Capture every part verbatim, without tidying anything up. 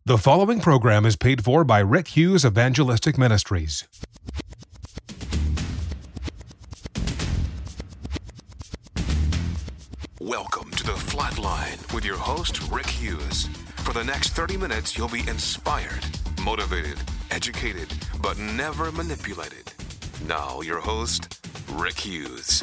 The following program is paid for by Rick Hughes Evangelistic Ministries. Welcome to The Flatline with your host, Rick Hughes. For the next thirty minutes, you'll be inspired, motivated, educated, but never manipulated. Now, your host, Rick Hughes.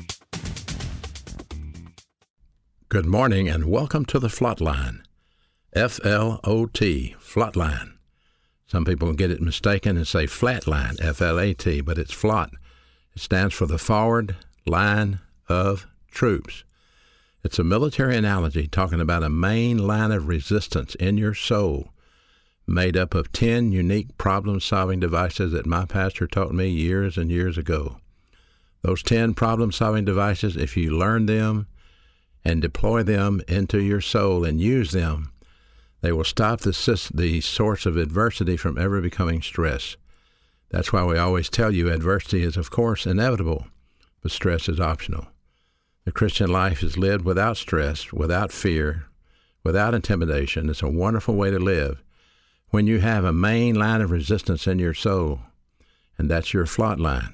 Good morning and welcome to The Flatline. F L O T, Flatline. Some people get it mistaken and say flatline, F L A T, but it's FLOT. It stands for the Forward Line of Troops. It's a military analogy talking about a main line of resistance in your soul made up of ten unique problem-solving devices that my pastor taught me years and years ago. Those ten problem-solving devices, if you learn them and deploy them into your soul and use them, they will stop the, the source of adversity from ever becoming stress. That's why we always tell you adversity is, of course, inevitable, but stress is optional. The Christian life is lived without stress, without fear, without intimidation. It's a wonderful way to live when you have a main line of resistance in your soul, and that's your FLOT line.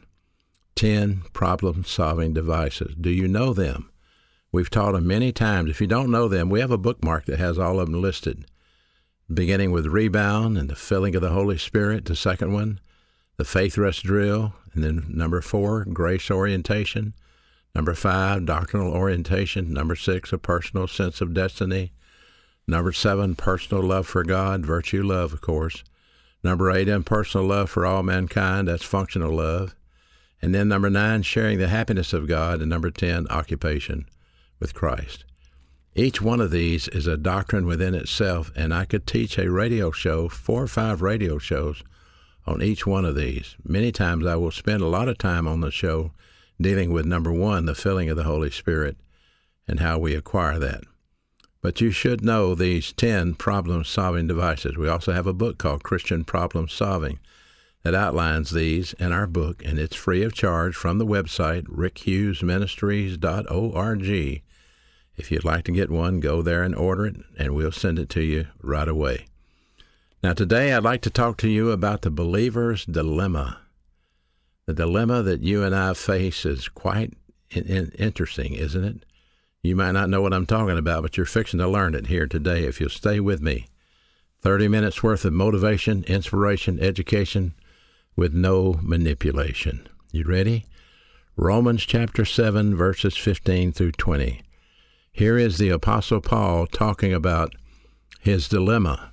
Ten problem-solving devices. Do you know them? We've taught them many times. If you don't know them, we have a bookmark that has all of them listed, beginning with rebound and the filling of the Holy Spirit, the second one, the faith rest drill, and then number four, grace orientation, number five, doctrinal orientation, number six, a personal sense of destiny, number seven, personal love for God, virtue love, of course, number eight, impersonal love for all mankind, that's functional love, and then number nine, sharing the happiness of God, and number ten, occupation with Christ. Each one of these is a doctrine within itself, and I could teach a radio show, four or five radio shows, on each one of these. Many times I will spend a lot of time on the show dealing with number one, the filling of the Holy Spirit, and how we acquire that. But you should know these ten problem-solving devices. We also have a book called Christian Problem Solving that outlines these in our book, and it's free of charge from the website, rick hughes ministries dot org. If you'd like to get one, go there and order it, and we'll send it to you right away. Now, today I'd like to talk to you about the believer's dilemma. The dilemma that you and I face is quite in- in- interesting, isn't it? You might not know what I'm talking about, but you're fixing to learn it here today if you'll stay with me. thirty minutes worth of motivation, inspiration, education with no manipulation. You ready? Romans chapter seven, verses fifteen through twenty. Here is the Apostle Paul talking about his dilemma.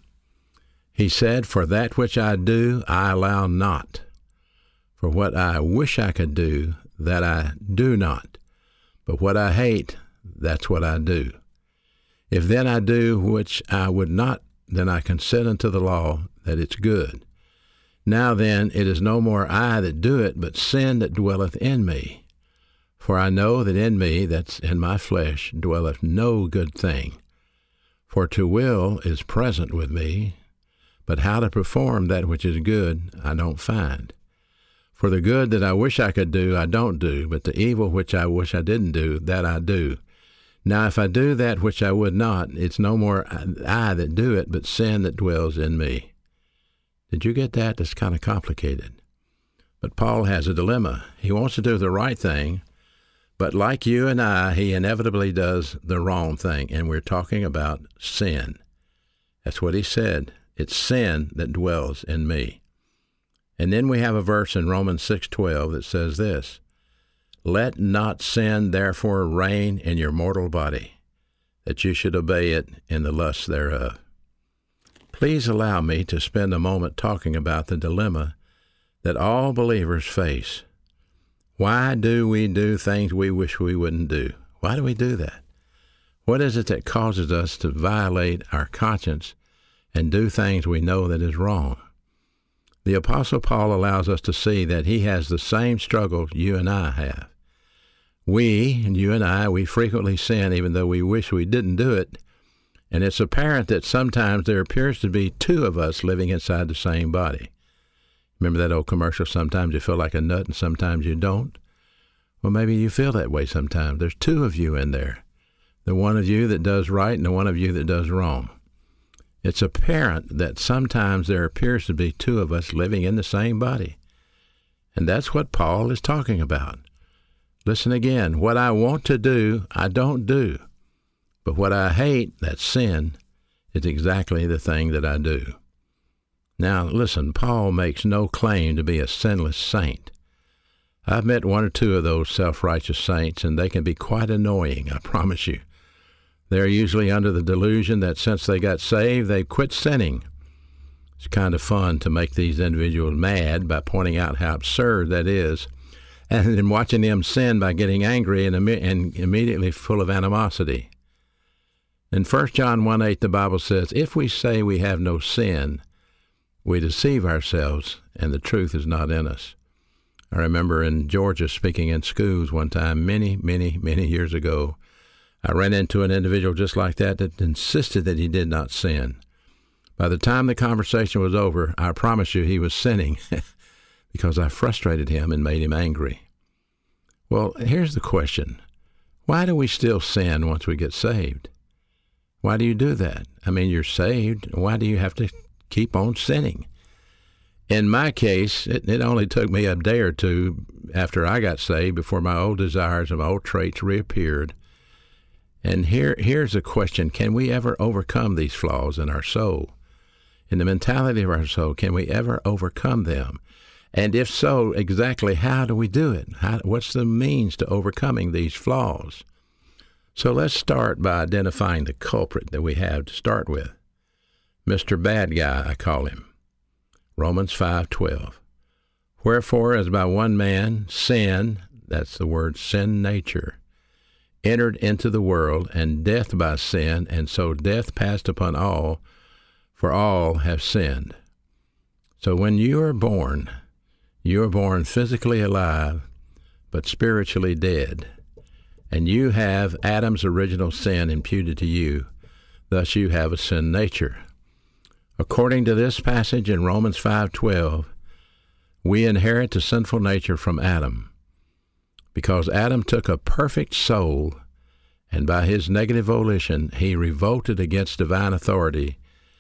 He said, "For that which I do, I allow not. For what I wish I could do, that I do not. But what I hate, that's what I do. If then I do which I would not, then I consent unto the law that it's good. Now then, it is no more I that do it, but sin that dwelleth in me. For I know that in me, that's in my flesh, dwelleth no good thing. For to will is present with me, but how to perform that which is good I don't find. For the good that I wish I could do, I don't do, but the evil which I wish I didn't do, that I do. Now if I do that which I would not, it's no more I that do it, but sin that dwells in me." Did you get that? That's kind of complicated. But Paul has a dilemma. He wants to do the right thing, but like you and I, he inevitably does the wrong thing, and we're talking about sin. That's what he said. It's sin that dwells in me. And then we have a verse in Romans six twelve that says this, "Let not sin therefore reign in your mortal body, that you should obey it in the lusts thereof." Please allow me to spend a moment talking about the dilemma that all believers face. Why do we do things we wish we wouldn't do? Why do we do that? What is it that causes us to violate our conscience and do things we know that is wrong? The Apostle Paul allows us to see that he has the same struggle you and I have. We, and you and I, we frequently sin even though we wish we didn't do it, and it's apparent that sometimes there appears to be two of us living inside the same body. Remember that old commercial, sometimes you feel like a nut and sometimes you don't? Well, maybe you feel that way sometimes. There's two of you in there. The one of you that does right and the one of you that does wrong. it's apparent that sometimes there appears to be two of us living in the same body. And that's what Paul is talking about. Listen again. What I want to do, I don't do. But what I hate, that's sin, is exactly the thing that I do. Now, listen, Paul makes no claim to be a sinless saint. I've met one or two of those self-righteous saints, and they can be quite annoying, I promise you. They're usually under the delusion that since they got saved, they've quit sinning. It's kind of fun to make these individuals mad by pointing out how absurd that is, and then watching them sin by getting angry and, Im- and immediately full of animosity. In First John one eight, the Bible says, if we say we have no sin, we deceive ourselves, and the truth is not in us. I remember in Georgia speaking in schools one time many, many, many years ago. I ran into an individual just like that that insisted that he did not sin. By the time the conversation was over, I promise you he was sinning because I frustrated him and made him angry. Well, here's the question. Why do we still sin once we get saved? Why do you do that? I mean, you're saved. Why do you have to keep on sinning? In my case, it, it only took me a day or two after I got saved before my old desires and my old traits reappeared. And here, here's a question. Can we ever overcome these flaws in our soul? In the mentality of our soul, can we ever overcome them? And if so, exactly how do we do it? How, what's the means to overcoming these flaws? So let's start by identifying the culprit that we have to start with. Mister Bad Guy, I call him. Romans five twelve. Wherefore, as by one man sin, that's the word sin nature, entered into the world, and death by sin, and so death passed upon all, for all have sinned. So when you are born, you are born physically alive, but spiritually dead. And you have Adam's original sin imputed to you, thus you have a sin nature. According to this passage in Romans five twelve, we inherit the sinful nature from Adam, because Adam took a perfect soul, and by his negative volition, he revolted against divine authority,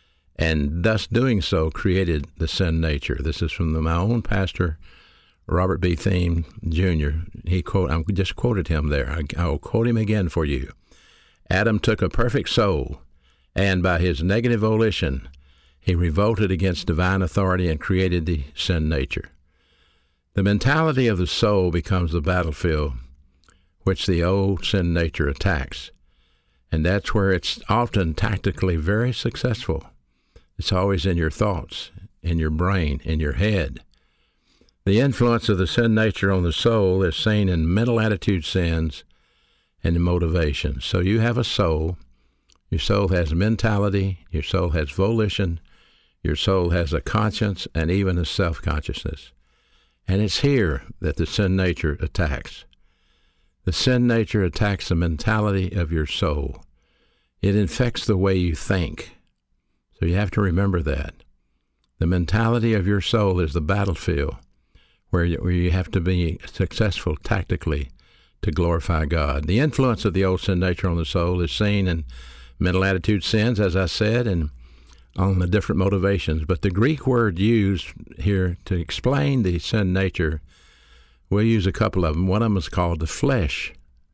and thus doing so created the sin nature. This is from the, my own pastor, Robert B. Thiem, Junior He quote, I just quoted him there. I, I'll quote him again for you. Adam took a perfect soul, and by his negative volition, he revolted against divine authority and created the sin nature. The mentality of the soul becomes the battlefield which the old sin nature attacks, and that's where it's often tactically very successful. It's always in your thoughts, in your brain, in your head. The influence of the sin nature on the soul is seen in mental attitude sins and in motivation. So you have a soul. Your soul has mentality. Your soul has volition. Your soul has a conscience and even a self-consciousness. And it's here that the sin nature attacks. The sin nature attacks the mentality of your soul. It infects the way you think. So you have to remember that. The mentality of your soul is the battlefield where you, where you have to be successful tactically to glorify God. The influence of the old sin nature on the soul is seen in mental attitude sins, as I said, and on the different motivations. But the Greek word used here to explain the sin nature, we'll use a couple of them. One of them is called the flesh.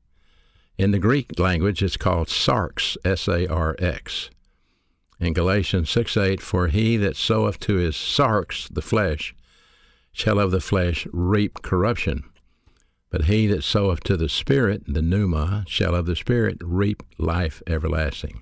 In the Greek language, it's called sarx, S A R X. In Galatians six eight, for he that soweth to his sarx, the flesh, shall of the flesh reap corruption. But he that soweth to the Spirit, the pneuma, shall of the Spirit reap life everlasting.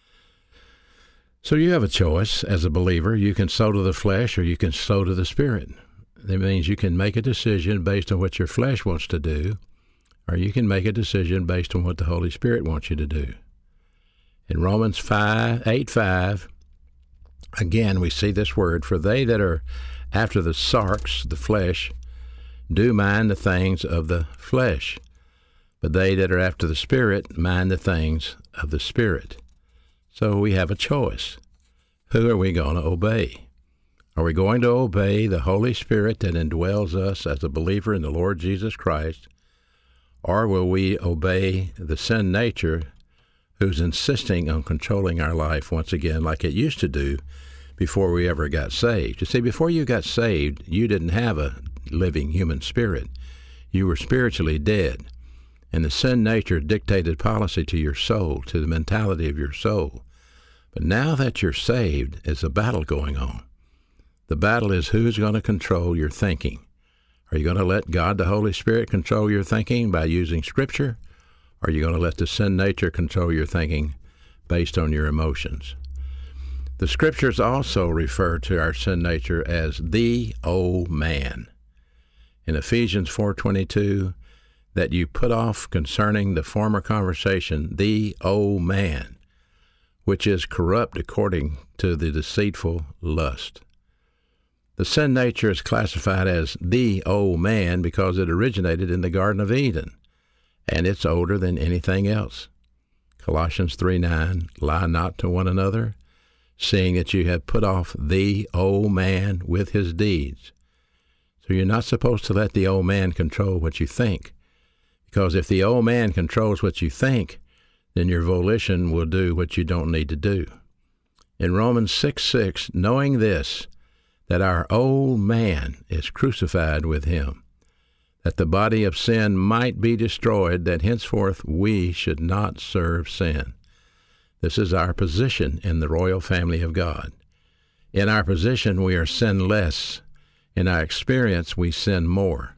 So you have a choice as a believer. You can sow to the flesh or you can sow to the Spirit. That means you can make a decision based on what your flesh wants to do, or you can make a decision based on what the Holy Spirit wants you to do. In Romans five, eight five, again we see this word, for they that are after the sarx, the flesh, do mind the things of the flesh, but they that are after the Spirit mind the things of the Spirit. So we have a choice. Who are we going to obey? Are we going to obey the Holy Spirit that indwells us as a believer in the Lord Jesus Christ, or will we obey the sin nature who's insisting on controlling our life once again like it used to do before we ever got saved. You see, before you got saved, you didn't have a living human spirit. You were spiritually dead, and the sin nature dictated policy to your soul, to the mentality of your soul. But now that you're saved, there's a battle going on. The battle is who's going to control your thinking. Are you going to let God, the Holy Spirit, control your thinking by using Scripture? Or are you going to let the sin nature control your thinking based on your emotions? The Scriptures also refer to our sin nature as the old man. In Ephesians four twenty-two, that you put off concerning the former conversation the old man, which is corrupt according to the deceitful lust. The sin nature is classified as the old man because it originated in the Garden of Eden, and it's older than anything else. Colossians three nine, lie not to one another, seeing that you have put off the old man with his deeds. So you're not supposed to let the old man control what you think, because if the old man controls what you think, then your volition will do what you don't need to do. In Romans six six, knowing this, that our old man is crucified with him, that the body of sin might be destroyed, that henceforth we should not serve sin. This is our position in the royal family of God. In our position, we are sinless. In our experience, we sin more.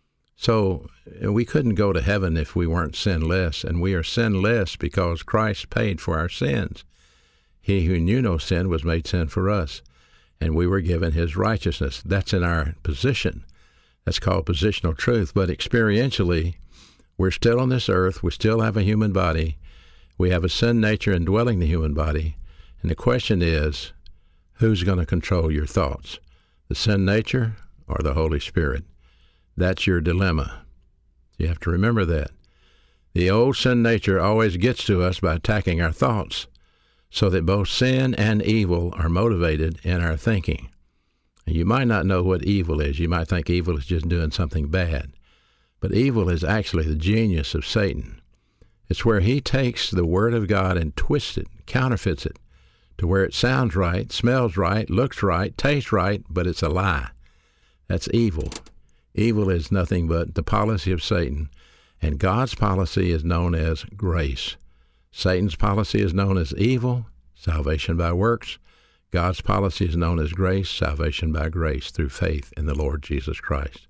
So we couldn't go to heaven if we weren't sinless, and we are sinless because Christ paid for our sins. He who knew no sin was made sin for us, and we were given his righteousness. That's in our position. That's called positional truth. But experientially, we're still on this earth. We still have a human body. We have a sin nature indwelling the human body. And the question is, who's going to control your thoughts? The sin nature or the Holy Spirit? That's your dilemma. You have to remember that. The old sin nature always gets to us by attacking our thoughts, so that both sin and evil are motivated in our thinking. And you might not know what evil is. You might think evil is just doing something bad. But evil is actually the genius of Satan. It's where he takes the Word of God and twists it, counterfeits it, to where it sounds right, smells right, looks right, tastes right, but it's a lie. That's evil. Evil is nothing but the policy of Satan, and God's policy is known as grace. Satan's policy is known as evil, salvation by works. God's policy is known as grace, salvation by grace through faith in the Lord Jesus Christ.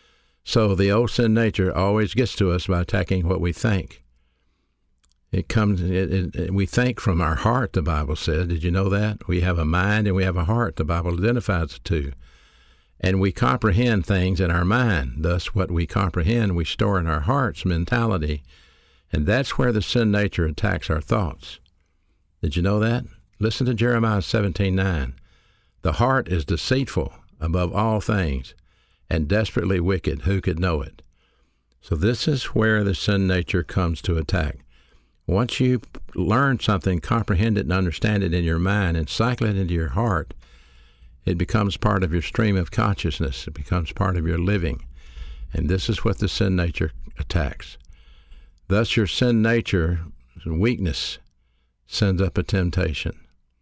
So the old sin nature always gets to us by attacking what we think. It comes. It, it, it, we think from our heart, the Bible says. Did you know that? We have a mind and we have a heart. The Bible identifies the two. And we comprehend things in our mind. Thus, what we comprehend, we store in our heart's mentality. And that's where the sin nature attacks our thoughts. Did you know that? Listen to Jeremiah seventeen nine. The heart is deceitful above all things and desperately wicked. Who could know it? So this is where the sin nature comes to attack. Once you learn something, comprehend it and understand it in your mind and cycle it into your heart, it becomes part of your stream of consciousness. It becomes part of your living. And this is what the sin nature attacks. Thus your sin nature, weakness, sends up a temptation.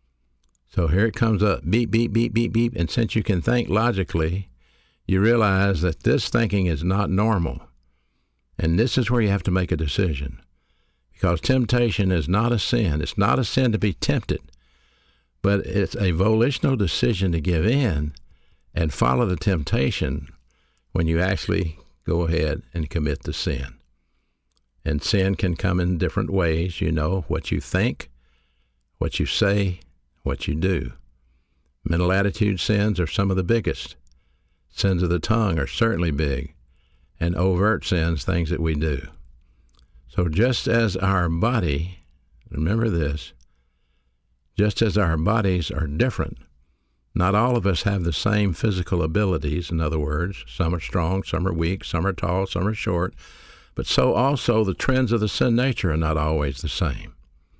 So here it comes up, beep, beep, beep, beep, beep. And since you can think logically, you realize that this thinking is not normal. And this is where you have to make a decision. Because temptation is not a sin. It's not a sin to be tempted. But it's a volitional decision to give in and follow the temptation when you actually go ahead and commit the sin. And sin can come in different ways. You know, what you think, what you say, what you do. Mental attitude sins are some of the biggest. Sins of the tongue are certainly big. And overt sins, things that we do. So just as our body, remember this, just as our bodies are different, not all of us have the same physical abilities. In other words, some are strong, some are weak, some are tall, some are short. But so also the trends of the sin nature are not always the same.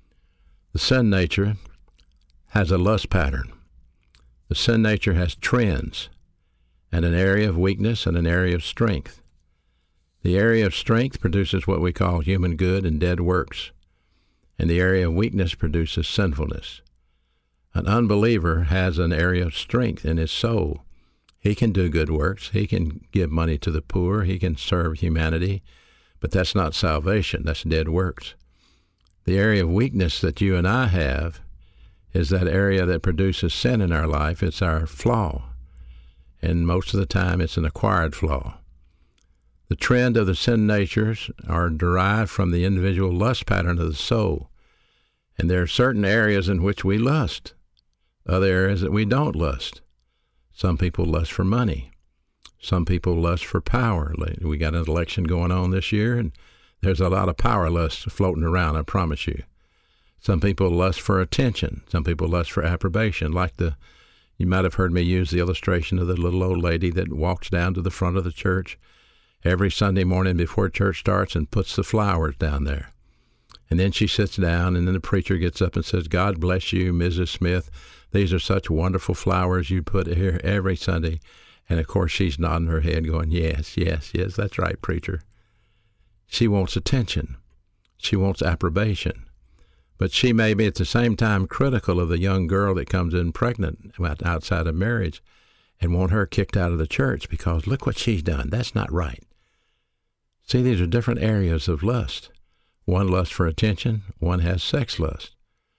The sin nature has a lust pattern. The sin nature has trends and an area of weakness and an area of strength. The area of strength produces what we call human good and dead works. and the area of weakness produces sinfulness. An unbeliever has an area of strength in his soul. He can do good works. He can give money to the poor. He can serve humanity. But that's not salvation. That's dead works. The area of weakness that you and I have is that area that produces sin in our life. It's our flaw. And most of the time, it's an acquired flaw. The trend of the sin natures are derived from the individual lust pattern of the soul. And there are certain areas in which we lust, other areas that we don't lust. Some people lust for money. Some people lust for power. We got an election going on this year, and there's a lot of power lust floating around, I promise you. Some people lust for attention. Some people lust for approbation, like the, you might have heard me use the illustration of the little old lady that walks down to the front of the church every Sunday morning before church starts and puts the flowers down there. And then she sits down, and then the preacher gets up and says, "God bless you, Missus Smith. These are such wonderful flowers you put here every Sunday." And, of course, she's nodding her head going, "Yes, yes, yes, that's right, preacher." She wants attention. She wants approbation. But she may be at the same time critical of the young girl that comes in pregnant outside of marriage and want her kicked out of the church because look what she's done. That's not right. See, these are different areas of lust. One lusts for attention, one has sex lust.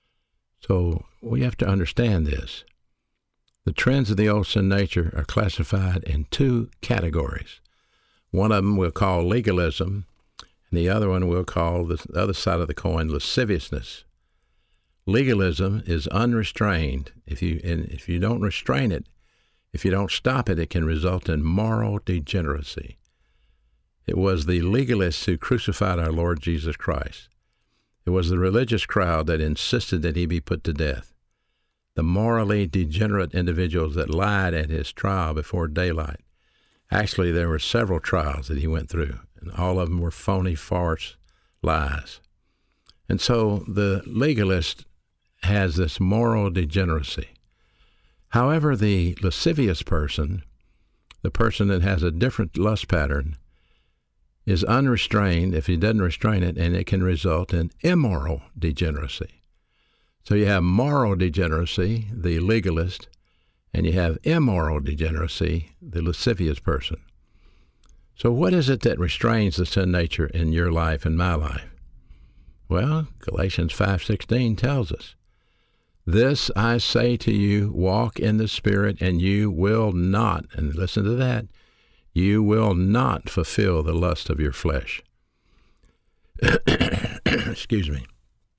So we have to understand this. The trends of the old sin nature are classified in two categories. One of them we'll call legalism, and the other one we'll call the other side of the coin, lasciviousness. Legalism is unrestrained. If you and if you don't restrain it, if you don't stop it, it can result in moral degeneracy. It was the legalists who crucified our Lord Jesus Christ. It was the religious crowd that insisted that he be put to death. The morally degenerate individuals that lied at his trial before daylight. Actually, there were several trials that he went through, and all of them were phony, farce, lies. And so the legalist has this moral degeneracy. However, the lascivious person, the person that has a different lust pattern, is unrestrained if he doesn't restrain it, and it can result in immoral degeneracy. So you have moral degeneracy, the legalist, and you have immoral degeneracy, the lascivious person. So what is it that restrains the sin nature in your life and my life? Well, Galatians five sixteen tells us, "This I say to you, walk in the Spirit, and you will not," and listen to that, "you will not fulfill the lust of your flesh." Excuse me.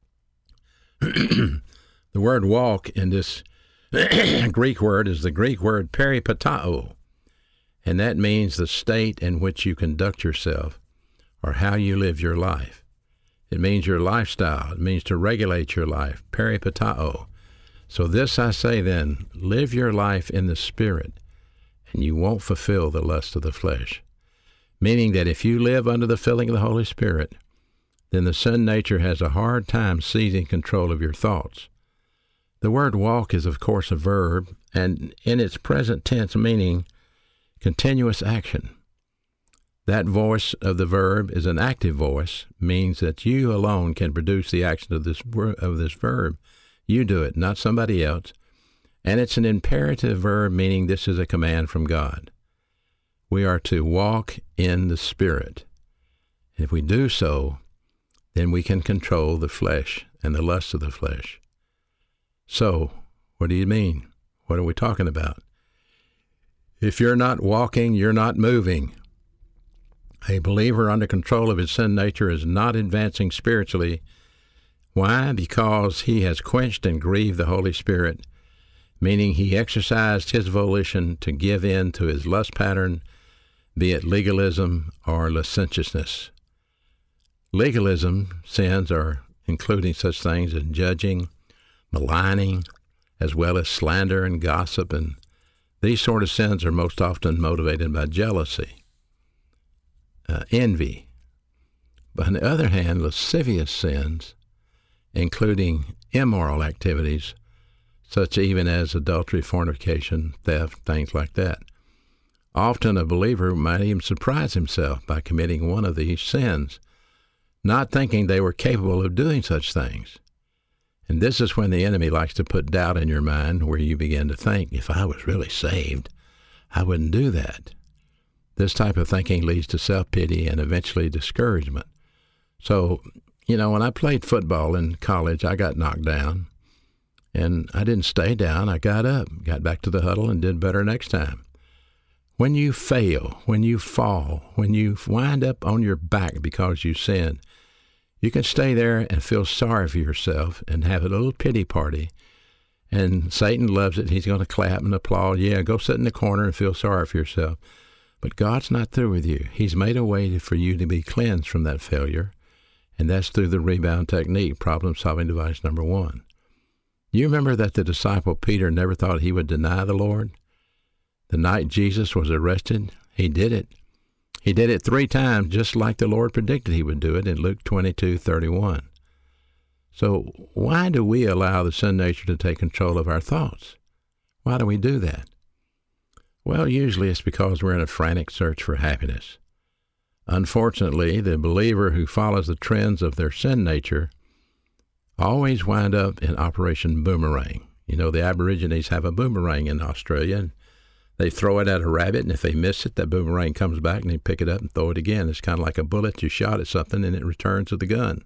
The word walk in this Greek word is the Greek word peripatao, and that means the state in which you conduct yourself or how you live your life. It means your lifestyle. It means to regulate your life, peripatao. So this I say then, live your life in the Spirit, and you won't fulfill the lust of the flesh. Meaning that if you live under the filling of the Holy Spirit, then the sin nature has a hard time seizing control of your thoughts. The word walk is, of course, a verb, and in its present tense meaning, continuous action. That voice of the verb is an active voice, means that you alone can produce the action of this of this verb. You do it, not somebody else. And it's an imperative verb, meaning this is a command from God. We are to walk in the Spirit. If we do so, then we can control the flesh and the lust of the flesh. So, what do you mean? What are we talking about? If you're not walking, you're not moving. A believer under control of his sin nature is not advancing spiritually. Why? Because he has quenched and grieved the Holy Spirit, meaning he exercised his volition to give in to his lust pattern, be it legalism or licentiousness. Legalism sins are including such things as judging, maligning, as well as slander and gossip, and these sort of sins are most often motivated by jealousy, uh, envy. But on the other hand, lascivious sins, including immoral activities, such even as adultery, fornication, theft, things like that. Often a believer might even surprise himself by committing one of these sins. not thinking they were capable of doing such things. And this is when the enemy likes to put doubt in your mind, where you begin to think, if I was really saved, I wouldn't do that. This type of thinking leads to self-pity and eventually discouragement. So, you know, when I played football in college, I got knocked down. And I didn't stay down. I got up, got back to the huddle, and did better next time. When you fail, when you fall, when you wind up on your back because you sin, you can stay there and feel sorry for yourself and have a little pity party. And Satan loves it. He's going to clap and applaud. Yeah, go sit in the corner and feel sorry for yourself. But God's not through with you. He's made a way for you to be cleansed from that failure, and that's through the rebound technique, problem-solving device number one. You remember that the disciple Peter never thought he would deny the Lord? The night Jesus was arrested, he did it. He did it three times, just like the Lord predicted he would do it in Luke twenty-two thirty-one. So why do we allow the sin nature to take control of our thoughts? Why do we do that? Well, usually it's because we're in a frantic search for happiness. Unfortunately, the believer who follows the trends of their sin nature always wind up in Operation Boomerang. You know, the Aborigines have a boomerang in Australia, and they throw it at a rabbit, and if they miss it, that boomerang comes back, and they pick it up and throw it again. It's kind of like a bullet. You shot at something, and it returns to the gun.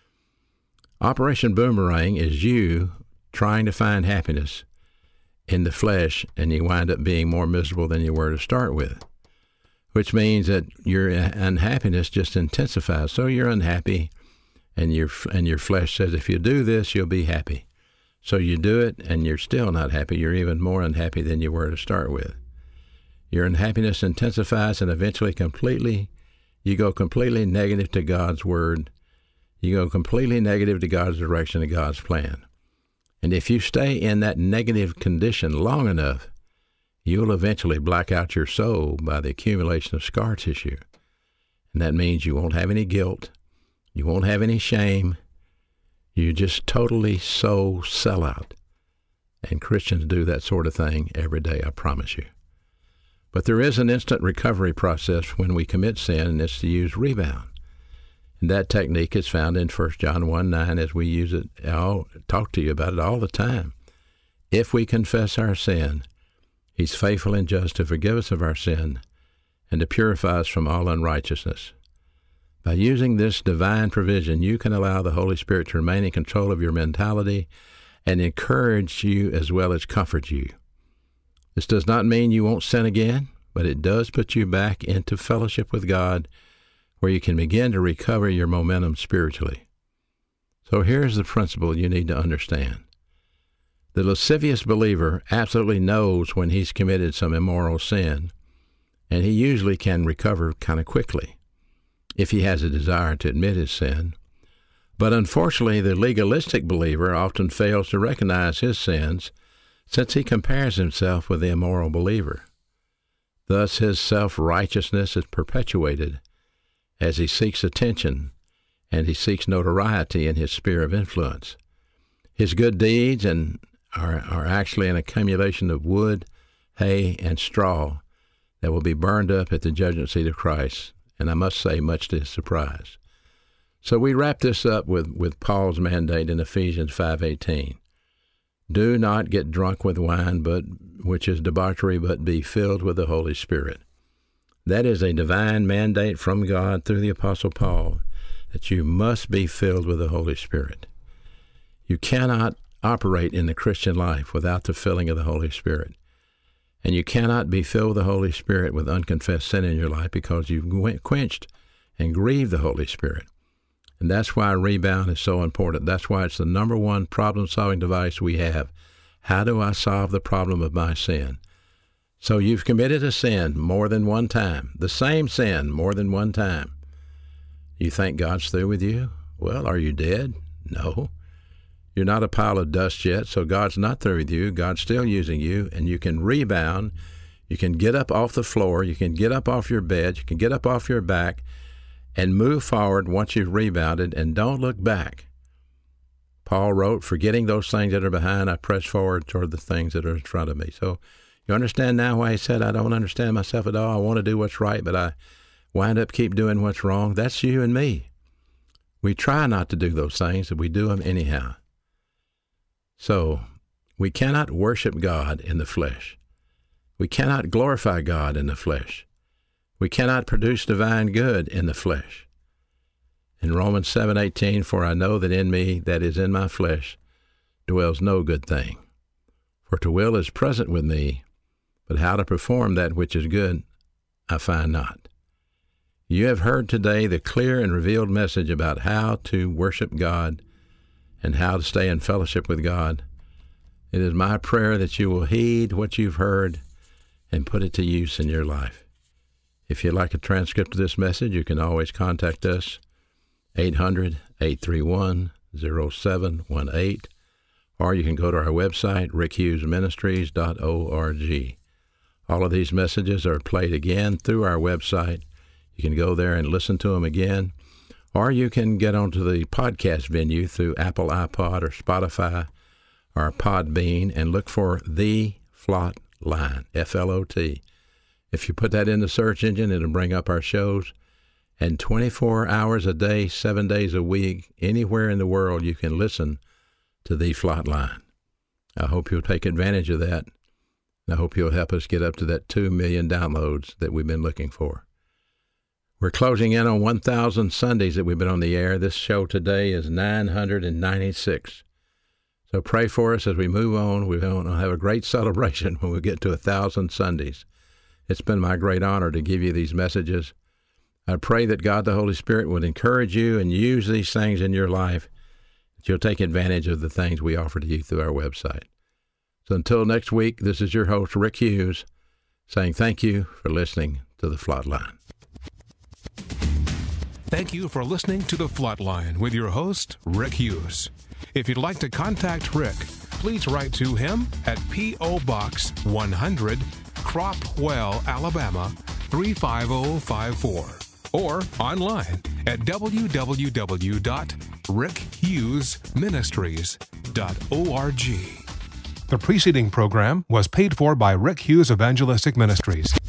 Operation Boomerang is you trying to find happiness in the flesh, and you wind up being more miserable than you were to start with, which means that your unhappiness just intensifies. So you're unhappy, and your and your flesh says, if you do this, you'll be happy. So you do it, and you're still not happy. You're even more unhappy than you were to start with. Your unhappiness intensifies, and eventually completely, you go completely negative to God's word. You go completely negative to God's direction and God's plan. And if you stay in that negative condition long enough, you'll eventually black out your soul by the accumulation of scar tissue. And that means you won't have any guilt. You won't have any shame. You just totally soul sell out. And Christians do that sort of thing every day, I promise you. But there is an instant recovery process when we commit sin, and it's to use rebound. And that technique is found in First John one nine, as we use it. I'll talk to you about it all the time. If we confess our sin, he's faithful and just to forgive us of our sin and to purify us from all unrighteousness. By using this divine provision, you can allow the Holy Spirit to remain in control of your mentality and encourage you as well as comfort you. This does not mean you won't sin again, but it does put you back into fellowship with God, where you can begin to recover your momentum spiritually. So here's the principle you need to understand. The lascivious believer absolutely knows when he's committed some immoral sin, and he usually can recover kind of quickly if he has a desire to admit his sin. But unfortunately, the legalistic believer often fails to recognize his sins, since he compares himself with the immoral believer. Thus, his self-righteousness is perpetuated as he seeks attention and he seeks notoriety in his sphere of influence. His good deeds and are, are actually an accumulation of wood, hay, and straw that will be burned up at the judgment seat of Christ, and I must say, much to his surprise. So we wrap this up with, with Paul's mandate in Ephesians five eighteen. Do not get drunk with wine, but which is debauchery, but be filled with the Holy Spirit. That is a divine mandate from God through the Apostle Paul, that you must be filled with the Holy Spirit. You cannot operate in the Christian life without the filling of the Holy Spirit. And you cannot be filled with the Holy Spirit with unconfessed sin in your life, because you've quenched and grieved the Holy Spirit. And that's why rebound is so important. That's why it's the number one problem-solving device we have. How do I solve the problem of my sin? So you've committed a sin more than one time, the same sin more than one time. You think God's through with you? Well, are you dead? No. You're not a pile of dust yet, so God's not through with you. God's still using you, and you can rebound. You can get up off the floor. You can get up off your bed. You can get up off your back and move forward once you've rebounded, and don't look back. Paul wrote, forgetting those things that are behind, I press forward toward the things that are in front of me. So you understand now why he said, I don't understand myself at all. I want to do what's right, but I wind up keep doing what's wrong. That's you and me. We try not to do those things, but we do them anyhow. So, we cannot worship God in the flesh. We cannot glorify God in the flesh. We cannot produce divine good in the flesh. In Romans seven eighteen, for I know that in me, that is in my flesh, dwells no good thing. For to will is present with me, but how to perform that which is good, I find not. You have heard today the clear and revealed message about how to worship God and how to stay in fellowship with God. It is my prayer that you will heed what you've heard and put it to use in your life. If you'd like a transcript of this message, you can always contact us, eight hundred, eight three one, oh seven one eight, or you can go to our website, rick hughes ministries dot org. All of these messages are played again through our website. You can go there and listen to them again, or you can get onto the podcast venue through Apple iPod or Spotify or Podbean and look for The Flot Line, F L O T. If you put that in the search engine, it'll bring up our shows. And twenty-four hours a day, seven days a week, anywhere in the world, you can listen to The Flot Line. I hope you'll take advantage of that. And I hope you'll help us get up to that two million downloads that we've been looking for. We're closing in on one thousand Sundays that we've been on the air. This show today is nine hundred ninety-six. So pray for us as we move on. We're going to have a great celebration when we get to one thousand Sundays. It's been my great honor to give you these messages. I pray that God the Holy Spirit would encourage you and use these things in your life, that you'll take advantage of the things we offer to you through our website. So until next week, this is your host, Rick Hughes, saying thank you for listening to The Flot Line. Thank you for listening to The Flot Line with your host, Rick Hughes. If you'd like to contact Rick, please write to him at P O. Box one hundred, Cropwell, Alabama, three five zero five four, or online at w w w dot rick hughes ministries dot org. The preceding program was paid for by Rick Hughes Evangelistic Ministries.